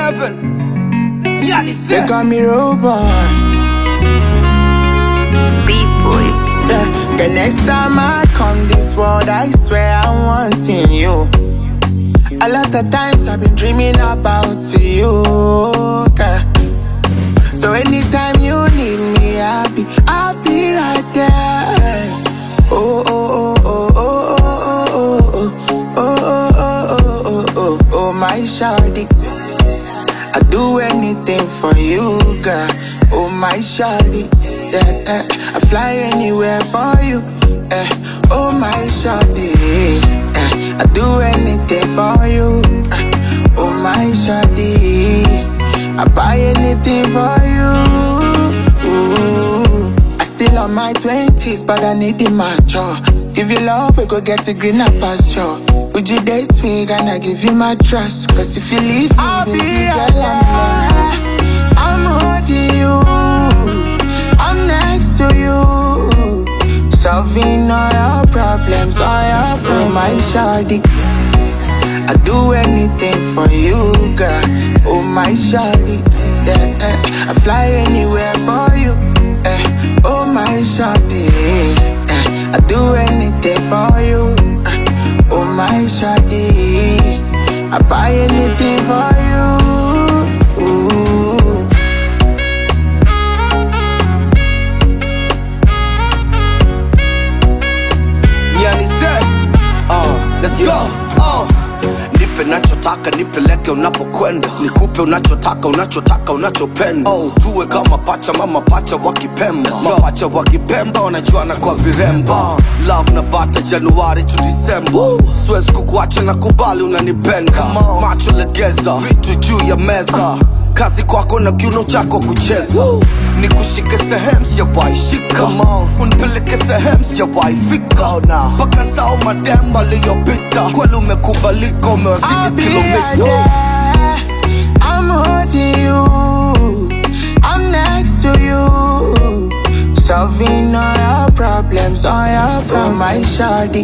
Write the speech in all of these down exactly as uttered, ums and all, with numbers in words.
seven. Yeah, this They call me robot. B-boy. Yeah. The next time I come this world, I swear I'm wanting you. A lot of times I've been dreaming about you, girl. So anytime you need me, I'll be, I'll be right there. Oh, oh, oh, oh, oh, oh, oh, oh, oh, oh, oh, oh, oh, my shawty. I do anything for you, girl. Oh, my shawty. Yeah, yeah. I fly anywhere for you. Yeah. Oh, my shawty. Yeah. I do anything for you. Uh. Oh, my shawty. I buy anything for you. Ooh. I still on my twenties, but I need the mature. Give you love, we go get a greener pasture. Would you date me, gonna give you my trust? Cause if you leave me, I'll baby, be girl, I'm lost. I'm holding you, I'm next to you, solving all your problems, all your problems. Oh, my shawty, I do anything for you, girl. Oh, my shawty, yeah, yeah. I fly anywhere for you, yeah. Oh, my shawty, yeah. I do anything for you, uh. Oh, my shawty, I buy anything for you. Ooh. Yani said, uh, let's go, uh. Nipe nachotaka, nipeleke unapokwenda. Nikupe unachotaka, unachotaka, unachopenda. Oh, tuwe kama pacha, mama pacha wakipemba. Mapacha wakipemba, wanajuana kwa viremba. Love na bata Januari to December. Siwezi kukuacha na kubali unanipenda. Macho legeza, vitu juu ya meza. Kazi kwako na kiuno chako kucheza. Nikushike sehemu sijawahi shika, unipeleke sehemu sijawahi fika. Paka nsahau madem aliyopita. Kweli umekubalika, umewazidi kilomita. I'm holding you, I'm next to you, solving all your problems, all your problems. Oh, my shawty,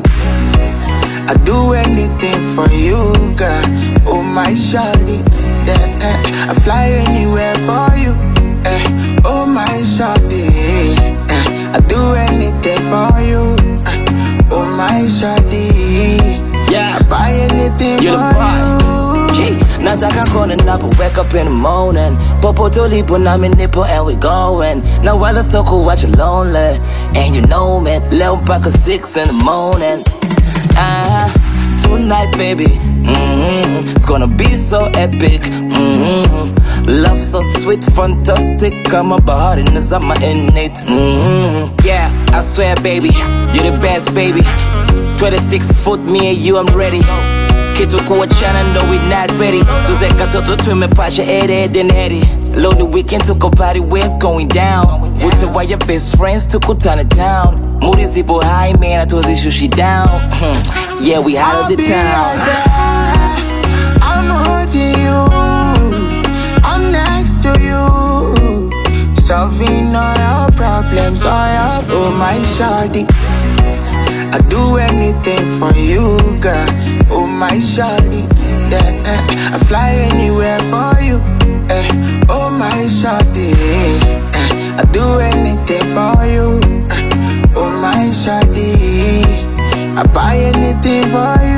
I do anything for you, girl. Oh, my shawty, yeah, yeah. I fly anywhere for you, yeah. Oh, my shawty, yeah. I do anything for you, uh. Oh, my shawty, yeah. I buy anything You're for you. G, nataka kona napo wake up in the morning. Popo tulipo na mi nipo and we going. Now while let's talk watch you lonely. And you know me, leo mpaka six in the morning. Ah, tonight baby, mm-hmm. It's gonna be so epic, mm-hmm. Love so sweet, fantastic. Kama bahari nazama in it, mm-hmm. Yeah, I swear baby, you're the best baby. Twenty-six foot, me and you, I'm ready. Kitu kuachana, no we not ready. Tuzeka toto tumepacha ere den eri. Lonely weekend tuko party, where's going down? Vute wa your best friends tukutana down. Moody zipo high, man, atuzi shushi down. Yeah, we out of the town. Right, I'm holding you, I'm next to you, solving all your problems, all your problems. Oh, my shawty, I do anything for you, girl. Oh, my shawty, yeah, yeah. I fly anywhere for you, yeah. Oh, my shawty, yeah. I do anything for you, uh. Oh, my shawty, I buy anything for you.